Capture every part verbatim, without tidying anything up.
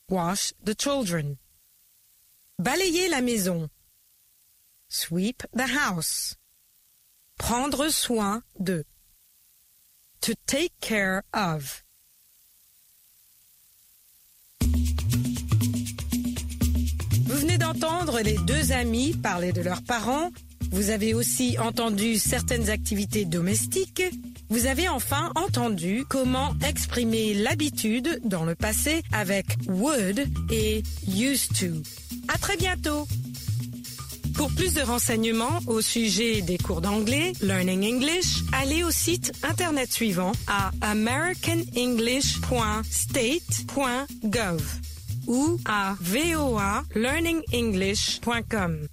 Wash the children. Balayer la maison. Sweep the house. Prendre soin de. To take care of. Vous venez d'entendre les deux amis parler de leurs parents. Vous avez aussi entendu certaines activités domestiques. Vous avez enfin entendu comment exprimer l'habitude dans le passé avec would et used to. À très bientôt! Pour plus de renseignements au sujet des cours d'anglais, Learning English, allez au site internet suivant à american english point state point gov ou à voa learning english point com.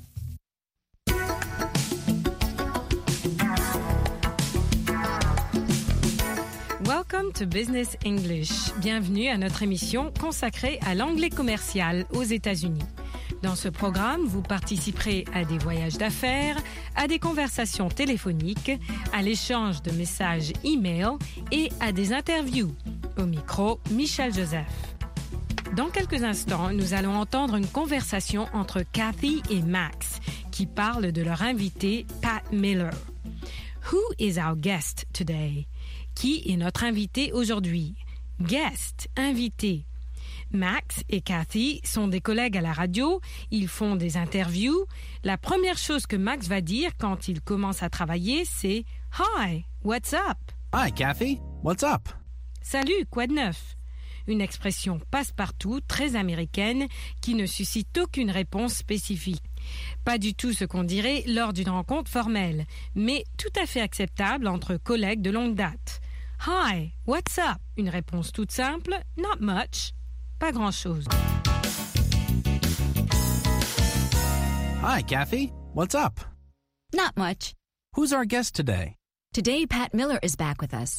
Welcome to Business English. Bienvenue à notre émission consacrée à l'anglais commercial aux États-Unis. Dans ce programme, vous participerez à des voyages d'affaires, à des conversations téléphoniques, à l'échange de messages e-mail et à des interviews. Au micro, Michel Joseph. Dans quelques instants, nous allons entendre une conversation entre Kathy et Max qui parlent de leur invité Pat Miller. Who is our guest today? Qui est notre invité aujourd'hui? Guest, invité. Max et Kathy sont des collègues à la radio, ils font des interviews. La première chose que Max va dire quand il commence à travailler, c'est « Hi, what's up? » Hi, Kathy, what's up? Salut, quoi de neuf? Une expression passe-partout, très américaine, qui ne suscite aucune réponse spécifique. Pas du tout ce qu'on dirait lors d'une rencontre formelle, mais tout à fait acceptable entre collègues de longue date. « Hi, what's up? » Une réponse toute simple, « Not much. » Pas grand-chose. Hi, Kathy. What's up? Not much. Who's our guest today? Today, Pat Miller is back with us.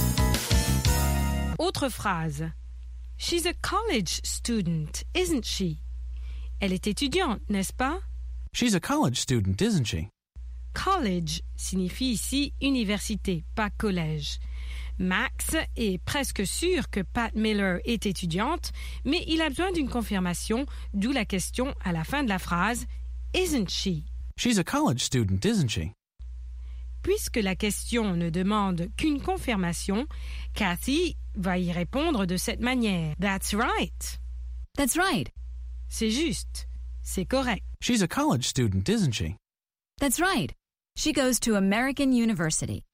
Autre phrase. She's a college student, isn't she? Elle est étudiante, n'est-ce pas? She's a college student, isn't she? College signifie ici université, pas collège. Max est presque sûr que Pat Miller est étudiante, mais il a besoin d'une confirmation, d'où la question à la fin de la phrase « Isn't she? » She's a college student, isn't she? Puisque la question ne demande qu'une confirmation, Kathy va y répondre de cette manière. « That's right. » That's right. C'est juste. C'est correct. She's a college student, isn't she? That's right. She goes to American University.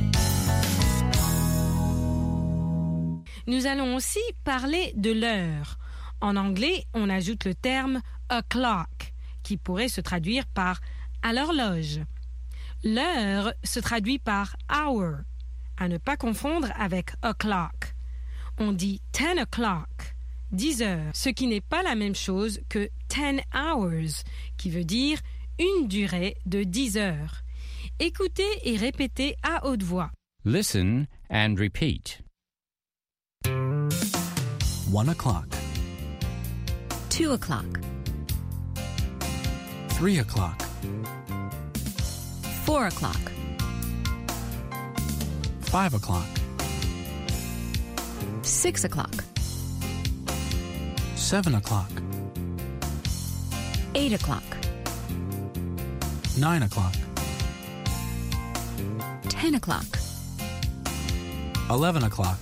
Nous allons aussi parler de l'heure. En anglais, on ajoute le terme « o'clock » qui pourrait se traduire par « à l'horloge ». L'heure se traduit par « hour », à ne pas confondre avec « o'clock ». On dit « ten o'clock », dix heures, ce qui n'est pas la même chose que « ten hours », qui veut dire une durée de dix heures. Écoutez et répétez à haute voix. Listen and repeat. One o'clock. Two o'clock. Three o'clock. Four o'clock. Five o'clock. Six o'clock. Seven o'clock. Eight o'clock. Nine o'clock. Ten o'clock. Eleven o'clock.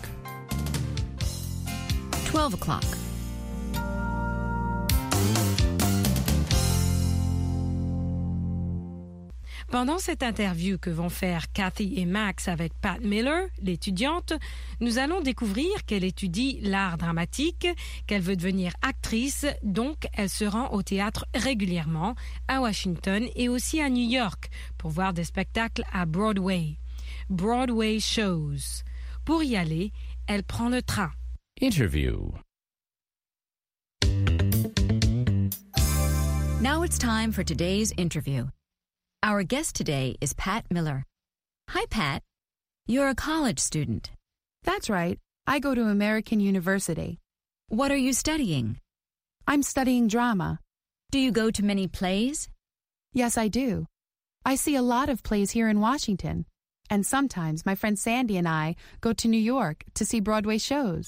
Twelve o'clock. Pendant cette interview que vont faire Kathy et Max avec Pat Miller, l'étudiante, nous allons découvrir qu'elle étudie l'art dramatique, qu'elle veut devenir actrice, donc elle se rend au théâtre régulièrement, à Washington et aussi à New York, pour voir des spectacles à Broadway. Broadway shows. Pour y aller, elle prend le train. Interview. Now it's time for today's interview. Our guest today is Pat Miller. Hi, Pat. You're a college student. That's right. I go to American University. What are you studying? I'm studying drama. Do you go to many plays? Yes, I do. I see a lot of plays here in Washington. And sometimes my friend Sandy and I go to New York to see Broadway shows.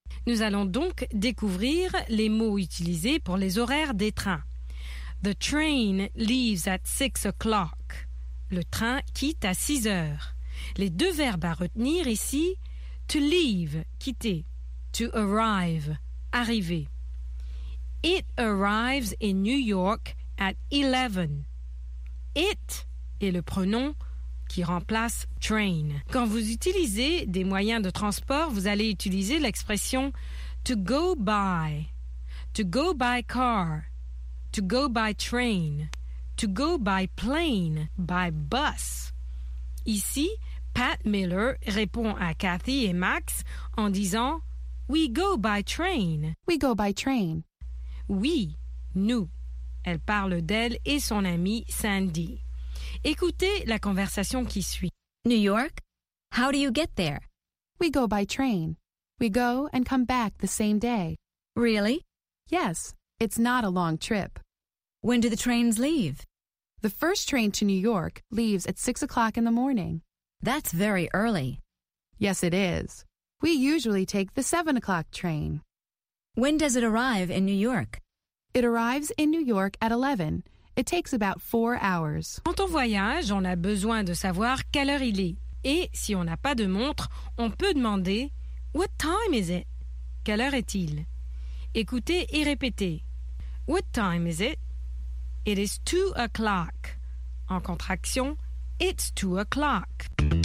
Nous allons donc découvrir les mots utilisés pour les horaires des trains. The train leaves at six o'clock. Le train quitte à six heures. Les deux verbes à retenir ici, to leave, quitter, to arrive, arriver. It arrives in New York at eleven. It est le pronom qui remplace train. Quand vous utilisez des moyens de transport, vous allez utiliser l'expression to go by, to go by car, to go by train, to go by plane, by bus. Ici, Pat Miller répond à Kathy et Max en disant « We go by train ». We go by train. Oui, nous. Elle parle d'elle et son amie Sandy. Écoutez la conversation qui suit. New York? How do you get there? We go by train. We go and come back the same day. Really? Yes, it's not a long trip. When do the trains leave? The first train to New York leaves at six o'clock in the morning. That's very early. Yes, it is. We usually take the seven o'clock train. When does it arrive in New York? It arrives in New York at eleven. It takes about four hours. Quand on voyage, on a besoin de savoir quelle heure il est. Et si on n'a pas de montre, on peut demander « What time is it? » Quelle heure est-il? Écoutez et répétez. What time is it? It is two o'clock. En contraction, it's two o'clock.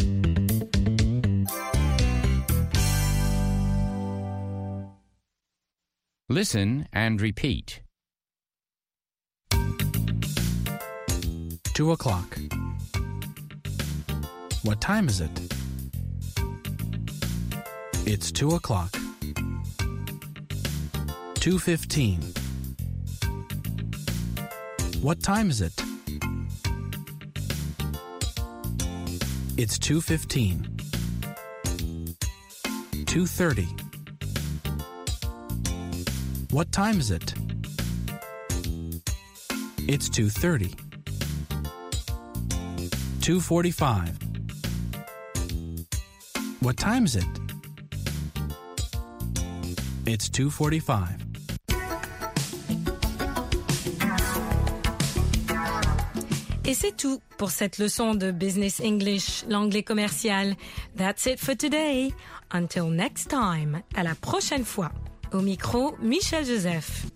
Listen and repeat. Two o'clock. What time is it? It's two o'clock. Two fifteen. What time is it? It's two fifteen. Two thirty. What time is it? It's two thirty. Two forty-five. What time is it? It's two forty-five. Et c'est tout pour cette leçon de Business English, l'anglais commercial. That's it for today. Until next time. À la prochaine fois. Au micro, Michel Joseph.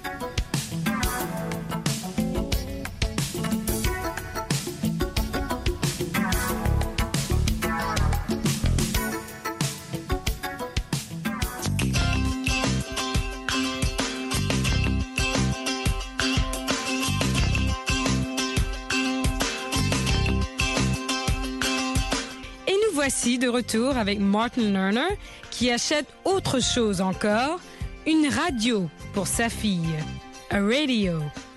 Voici de retour avec Martin Lerner qui achète autre chose encore, une radio pour sa fille. A radio.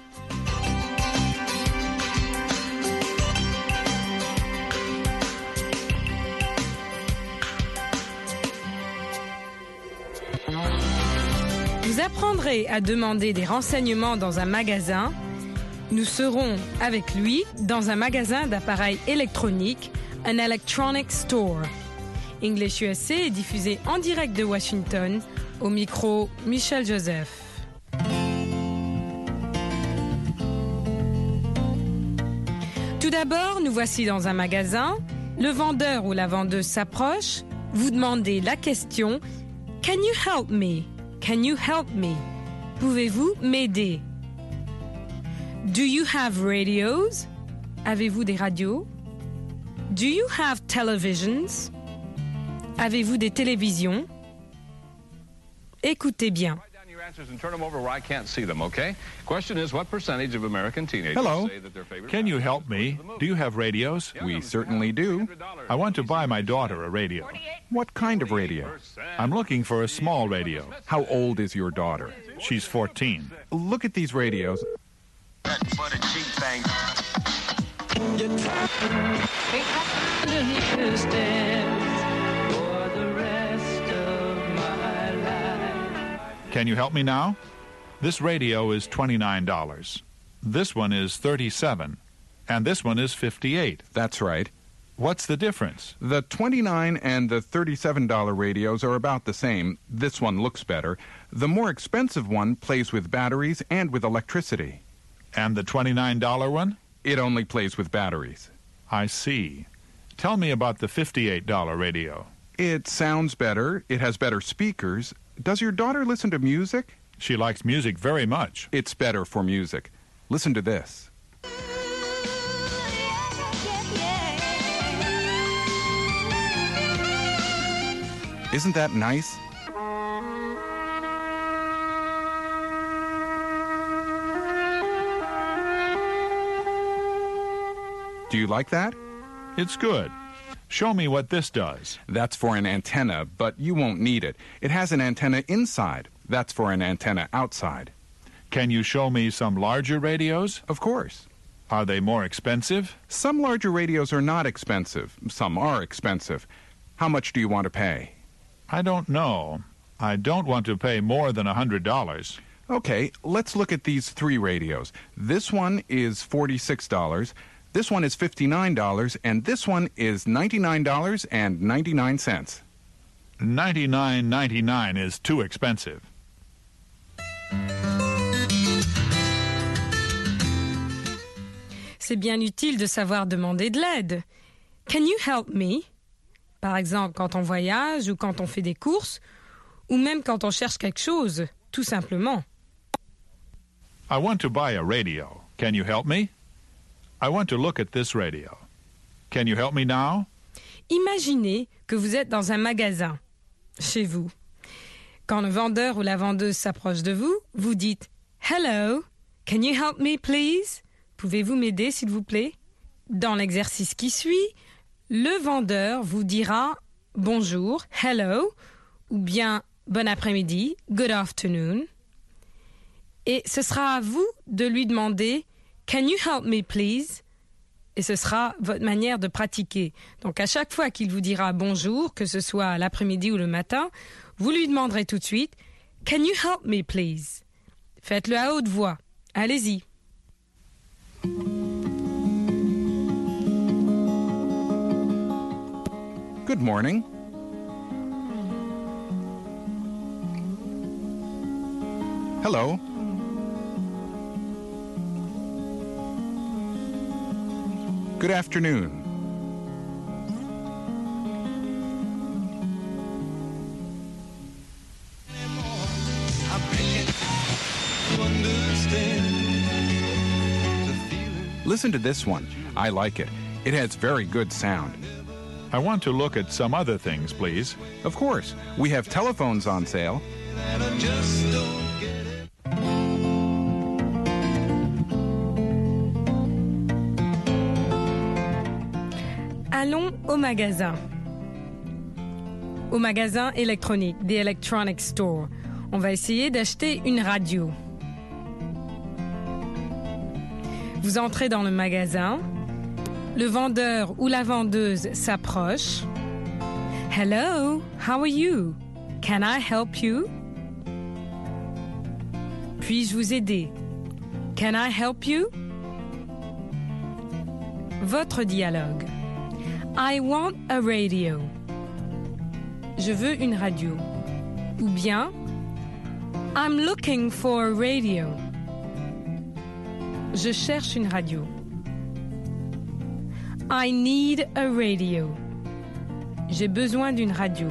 Vous apprendrez à demander des renseignements dans un magasin. Nous serons avec lui dans un magasin d'appareils électroniques, an electronic store. English U S A est diffusé en direct de Washington, au micro Michel Joseph. Tout d'abord, nous voici dans un magasin. Le vendeur ou la vendeuse s'approche. Vous demandez la question « Can you help me? Can you help me? Pouvez-vous m'aider? Do you have radios? Avez-vous des radios? Do you have televisions? Avez-vous des télévisions? Écoutez bien. And turn them over where I can't see them, okay? Question is, what percentage of American teenagers Hello. say that their favorite Can you help me? Do you have radios? We certainly do. I want to buy my daughter a radio. What kind of radio? I'm looking for a small radio. How old is your daughter? She's fourteen. Look at these radios. Can you help me now? This radio is twenty-nine dollars. This one is thirty-seven dollars. And this one is fifty-eight dollars. That's right. What's the difference? The twenty-nine dollars and the thirty-seven dollars radios are about the same. This one looks better. The more expensive one plays with batteries and with electricity. And the twenty-nine dollar one? It only plays with batteries. I see. Tell me about the fifty-eight dollar radio. It sounds better. It has better speakers. Does your daughter listen to music? She likes music very much. It's better for music. Listen to this. Isn't that nice? Do you like that? It's good. Show me what this does. That's for an antenna, but you won't need it. It has an antenna inside. That's for an antenna outside. Can you show me some larger radios? Of course. Are they more expensive? Some larger radios are not expensive. Some are expensive. How much do you want to pay? I don't know. I don't want to pay more than a hundred dollars. Okay, let's look at these three radios. This one is forty-six dollars. This one is fifty-nine dollars, and this one is ninety-nine dollars and ninety-nine cents. ninety-nine ninety-nine is too expensive. C'est bien utile de savoir demander de l'aide. Can you help me? Par exemple, quand on voyage ou quand on fait des courses, ou même quand on cherche quelque chose, tout simplement. I want to buy a radio. Can you help me? I want to look at this radio. Can you help me now? Imaginez que vous êtes dans un magasin, chez vous. Quand le vendeur ou la vendeuse s'approche de vous, vous dites « Hello, can you help me please? Pouvez-vous m'aider s'il vous plaît ?» Dans l'exercice qui suit, le vendeur vous dira « Bonjour, hello » ou bien « Bon après-midi, good afternoon ». Et ce sera à vous de lui demander « Can you help me please ?» Et ce sera votre manière de pratiquer. Donc à chaque fois qu'il vous dira bonjour, que ce soit l'après-midi ou le matin, vous lui demanderez tout de suite « Can you help me please ?» Faites-le à haute voix. Allez-y. Good morning. Hello. Good afternoon. Listen to this one. I like it. It has very good sound. I want to look at some other things, please. Of course. We have telephones on sale. Allons au magasin. Au magasin électronique, the electronic store. On va essayer d'acheter une radio. Vous entrez dans le magasin. Le vendeur ou la vendeuse s'approche. Hello, how are you? Can I help you? Puis-je vous aider? Can I help you? Votre dialogue. I want a radio. Je veux une radio. Ou bien, I'm looking for a radio. Je cherche une radio. I need a radio. J'ai besoin d'une radio.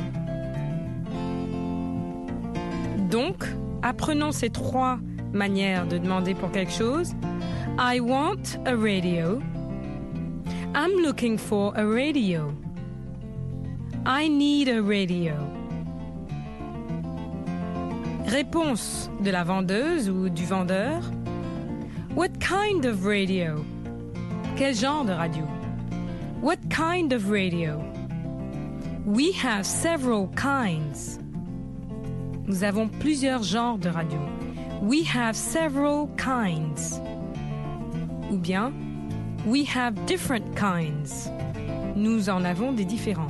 Donc, apprenons ces trois manières de demander pour quelque chose. I want a radio. I'm looking for a radio. I need a radio. Réponse de la vendeuse ou du vendeur. What kind of radio? Quel genre de radio? What kind of radio? We have several kinds. Nous avons plusieurs genres de radio. We have several kinds. Ou bien, we have different kinds. Nous en avons des différents.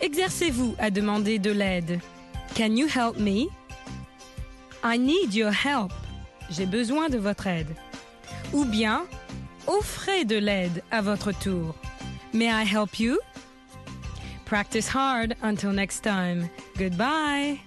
Exercez-vous à demander de l'aide. Can you help me? I need your help. J'ai besoin de votre aide. Ou bien, offrez de l'aide à votre tour. May I help you? Practice hard until next time. Goodbye.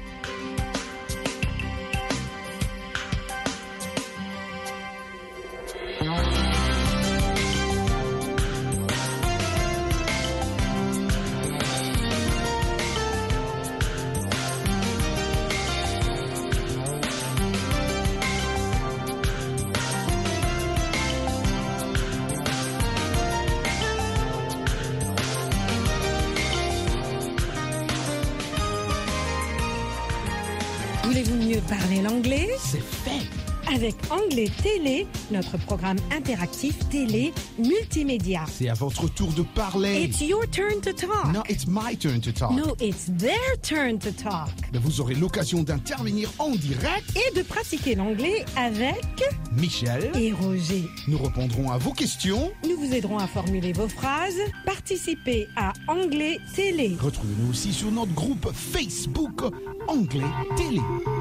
Voulez-vous mieux parler l'anglais? C'est fait. Avec Anglais Télé, notre programme interactif télé multimédia. C'est à votre tour de parler. It's your turn to talk. No, it's my turn to talk. No, it's their turn to talk. Mais vous aurez l'occasion d'intervenir en direct Et de pratiquer l'anglais avec Michel et Roger. Nous répondrons à vos questions. Nous vous aiderons à formuler vos phrases. Participez à Anglais Télé. Retrouvez-nous aussi sur notre groupe Facebook Anglais Télé.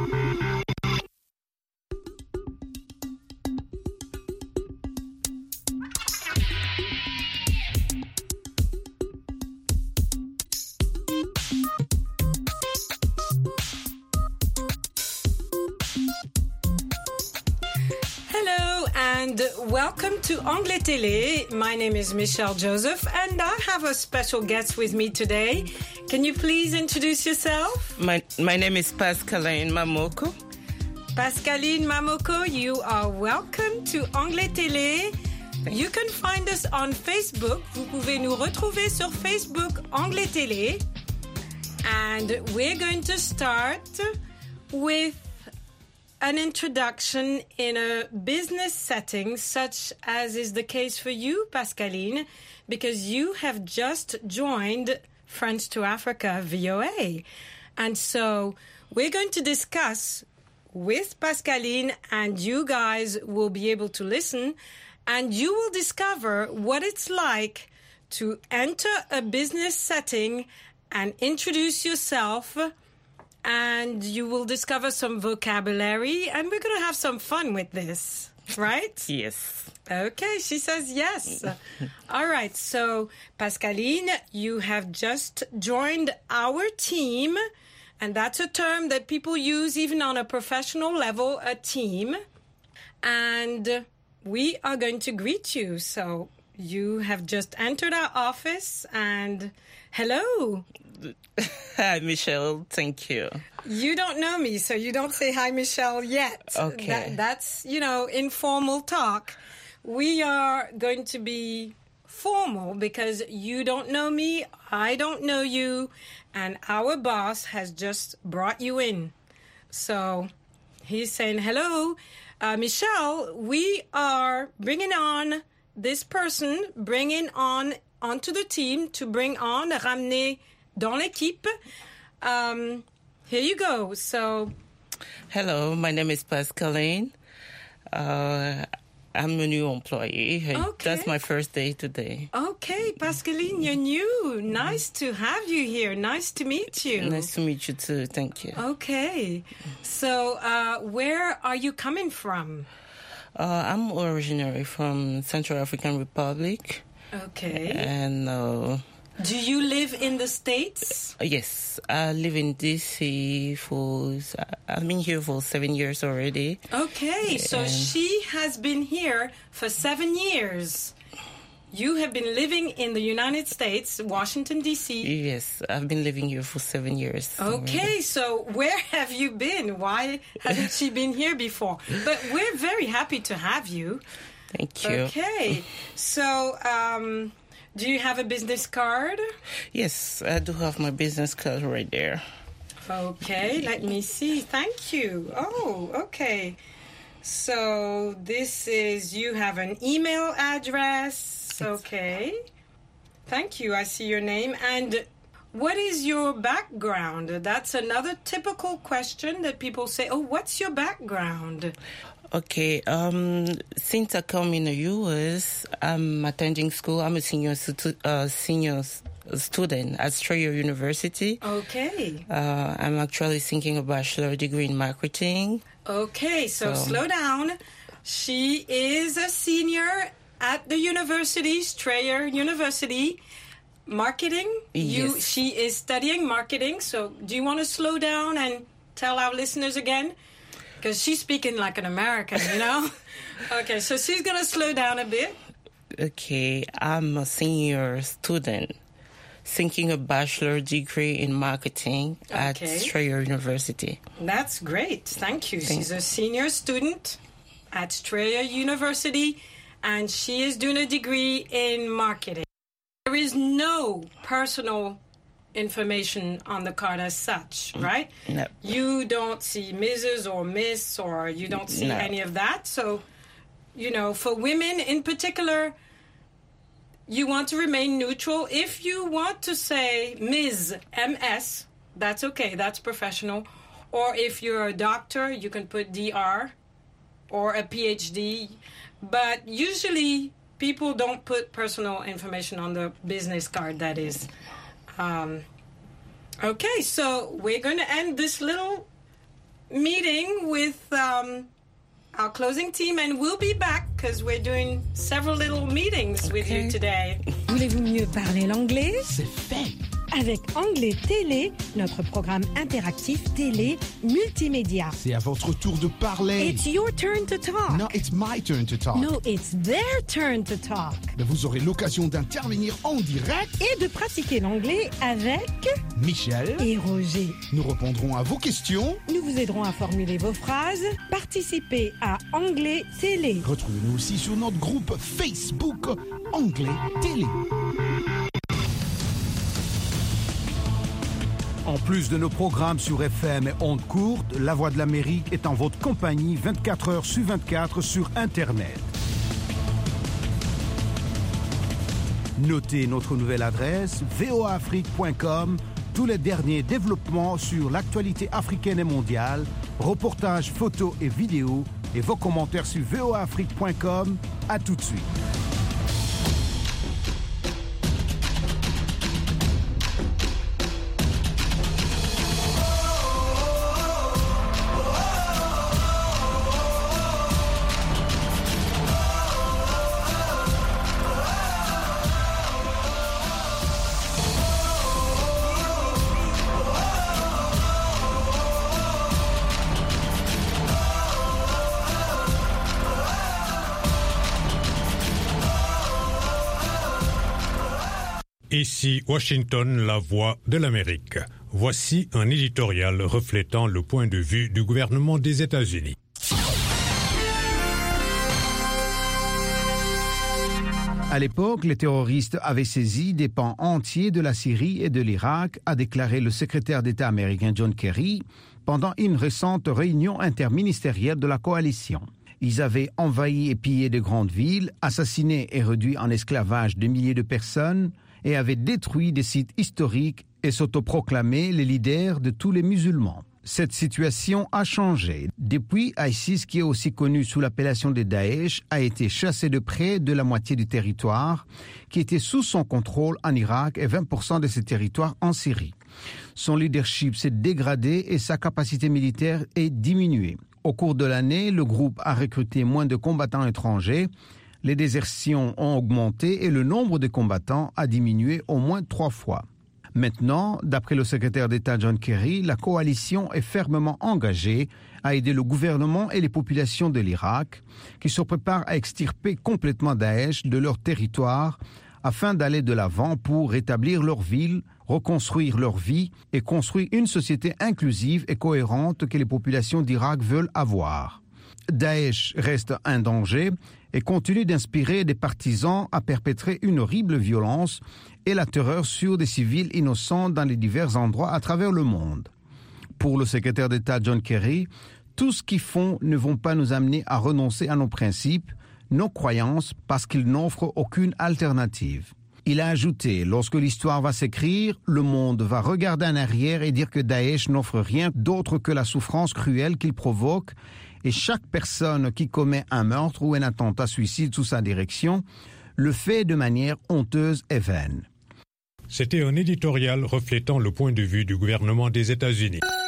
Hello and welcome to Anglais Télé. My name is Michelle Joseph and I have a special guest with me today. Can you please introduce yourself? My my name is Pascaline Mamoko. Pascaline Mamoko, you are welcome to Anglais Télé. You can find us on Facebook. Vous pouvez nous retrouver sur Facebook Anglais Télé. And we're going to start with an introduction in a business setting, such as is the case for you, Pascaline, because you have just joined French to Africa V O A. And so we're going to discuss with Pascaline, and you guys will be able to listen, and you will discover what it's like to enter a business setting and introduce yourself, and you will discover some vocabulary, and we're going to have some fun with this, right? Yes. Okay, she says yes. All right, so Pascaline, you have just joined our team, and that's a term that people use even on a professional level, a team. And we are going to greet you. So you have just entered our office, and hello. Hi, Michelle. Thank you. You don't know me, so you don't say hi, Michelle, yet. Okay. That, that's, you know, informal talk. We are going to be formal because you don't know me, I don't know you, and our boss has just brought you in. So he's saying, hello, uh, Michelle, we are bringing on this person, bringing on onto the team to bring on, ramener dans l'équipe. Um, here you go. So, hello, my name is Pascaline. Uh, I'm a new employee. Okay. That's my first day today. Okay, Pascaline, you're new. Nice to have you here. Nice to meet you. Nice to meet you too. Thank you. Okay. So, uh, where are you coming from? Uh, I'm originally from Central African Republic. Okay. And uh, do you live in the States? Yes, I live in D C for, I've been here for seven years already. Okay, so and she has been here for seven years. You have been living in the United States, Washington, D C. Yes, I've been living here for seven years. Okay, already. so where have you been? Why hasn't she been here before? But we're very happy to have you. Thank you. Okay, so um, do you have a business card? Yes, I do have my business card right there. Okay, let me see. Thank you. Oh, okay. So this is, you have an email address. Okay. Thank you. I see your name. And what is your background? That's another typical question that people say, oh, what's your background? Okay, um, since I come in the U S, I'm attending school. I'm a senior uh, senior a student at Strayer University. Okay. Uh, I'm actually thinking a bachelor degree in marketing. Okay, so, So- slow down. She is a senior at the university, Strayer University. Marketing? You, Yes. she is studying marketing. So do you want to slow down and tell our listeners again? Because she's speaking like an American, you know? Okay, so she's going to slow down a bit. Okay, I'm a senior student thinking a bachelor degree in marketing at Okay. Strayer University. That's great. Thank you. Thank- She's a senior student at Strayer University, and she is doing a degree in marketing. There is no personal information on the card as such, right? No. You don't see Missus or Miss, or you don't see No. any of that. So, you know, for women in particular, you want to remain neutral. If you want to say Miz M S, that's okay. That's professional. Or if you're a doctor, you can put D R or a P H D. But usually people don't put personal information on the business card, that is. Um, okay, so we're going to end this little meeting with um, our closing team, and we'll be back because we're doing several little meetings with you Okay. today. Voulez-vous mieux parler l'anglais? C'est fait. Avec Anglais Télé, notre programme interactif télé multimédia. C'est à votre tour de parler. It's your turn to talk. No, it's my turn to talk. No, it's their turn to talk. Mais vous aurez l'occasion d'intervenir en direct. Et de pratiquer l'anglais avec Michel, et Roger. nous répondrons à vos questions. Nous vous aiderons à formuler vos phrases. Participez à Anglais Télé. Retrouvez-nous aussi sur notre groupe Facebook Anglais Télé. En plus de nos programmes sur F M et ondes courtes, La Voix de l'Amérique est en votre compagnie vingt-quatre heures sur vingt-quatre sur Internet. Notez notre nouvelle adresse v o a afrique point com, tous les derniers développements sur l'actualité africaine et mondiale, reportages, photos et vidéos, et vos commentaires sur v o a afrique point com. À tout de suite. Ici Washington, la voix de l'Amérique. Voici un éditorial reflétant le point de vue du gouvernement des États-Unis. À l'époque, les terroristes avaient saisi des pans entiers de la Syrie et de l'Irak, a déclaré le secrétaire d'État américain John Kerry pendant une récente réunion interministérielle de la coalition. Ils avaient envahi et pillé de grandes villes, assassiné et réduit en esclavage des milliers de personnes et avaient détruit des sites historiques et s'autoproclamé les leaders de tous les musulmans. Cette situation a changé. Depuis, ISIS, qui est aussi connu sous l'appellation de Daesh, a été chassé de près de la moitié du territoire qui était sous son contrôle en Irak et vingt pour cent de ses territoires en Syrie. Son leadership s'est dégradé et sa capacité militaire est diminuée. Au cours de l'année, le groupe a recruté moins de combattants étrangers, les désertions ont augmenté et le nombre de combattants a diminué au moins trois fois. Maintenant, d'après le secrétaire d'État John Kerry, la coalition est fermement engagée à aider le gouvernement et les populations de l'Irak, qui se préparent à extirper complètement Daesh de leur territoire afin d'aller de l'avant pour rétablir leur ville, reconstruire leur vie et construire une société inclusive et cohérente que les populations d'Irak veulent avoir. Daesh reste un danger et continue d'inspirer des partisans à perpétrer une horrible violence et la terreur sur des civils innocents dans les divers endroits à travers le monde. Pour le secrétaire d'État John Kerry, tout ce qu'ils font ne vont pas nous amener à renoncer à nos principes, nos croyances, parce qu'ils n'offrent aucune alternative. Il a ajouté, lorsque l'histoire va s'écrire, le monde va regarder en arrière et dire que Daesh n'offre rien d'autre que la souffrance cruelle qu'il provoque, et chaque personne qui commet un meurtre ou un attentat suicide sous sa direction le fait de manière honteuse et vaine. C'était un éditorial reflétant le point de vue du gouvernement des États-Unis.